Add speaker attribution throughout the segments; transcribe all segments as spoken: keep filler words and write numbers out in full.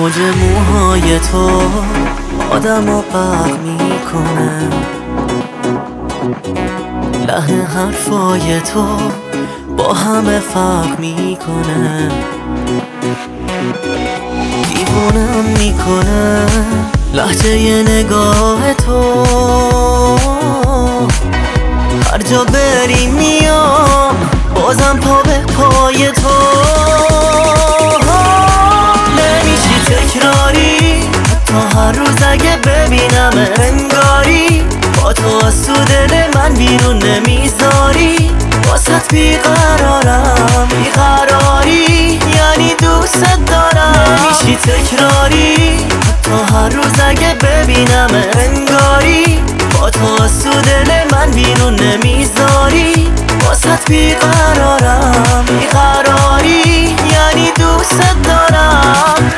Speaker 1: موج موهای تو آدمو غرق میکنه، لحن حرفای تو با همه فرق میکنه، دیوونم میکنه لحجه نگاه تو. هر جا بری میام بازم پا به پای تو. نمیشی تکراری حتی هر روز اگه ببینم انگاری با تو از تو دل من بیرون نمیذاری. واسط بیقرارم بیقراری یعنی دوست دارم. نمیشی تکراری حتی هر روز اگه ببینم انگاری با تو از تو دل من بیرون نمیذاری. واسط بیقرارم بیقراری یعنی دوست دارم.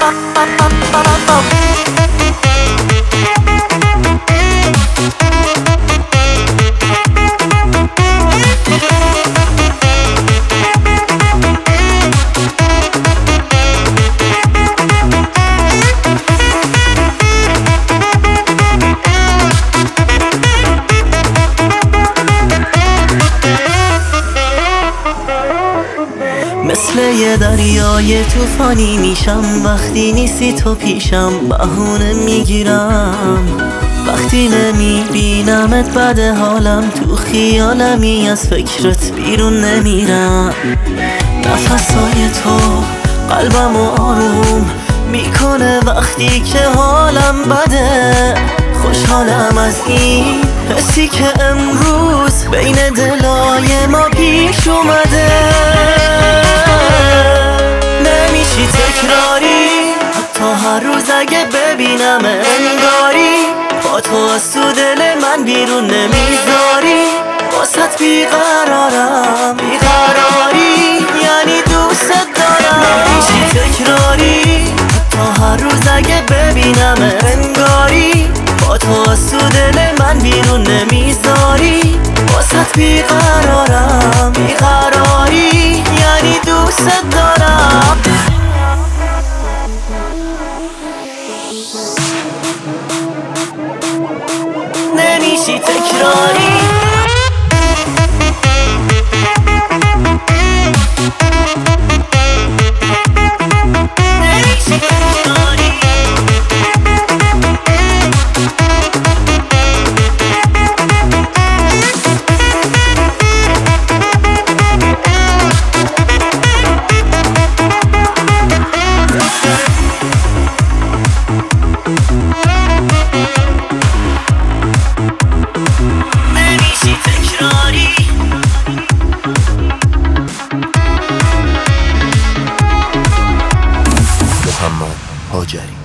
Speaker 1: مثل یه دریای توفانی میشم وقتی نیستی تو پیشم. بهونه میگیرم وقتی نمیبینمت بد حالم. تو خیالمی از فکرت بیرون نمیرم. نفسای تو قلبمو آروم میکنه وقتی که حالم بده. خوشحالم از این حسی که امروز بین دلای ما پیش اومده. نمیشی تکراری حتی هر روز اگه ببینم انگاری با تو از تو دل من بیرون نمیذاری. واسط بیقرارم بیقراری یعنی دوست دارم. نمیشی تکراری حتی هر روز اگه ببینم انگاری با تو از تو دل من بیرون نمیذاری. واسط بیقرارم بیقراری یعنی دوست دارم. نمیشی تکراری نمیشی تکراری
Speaker 2: محمد هاجری.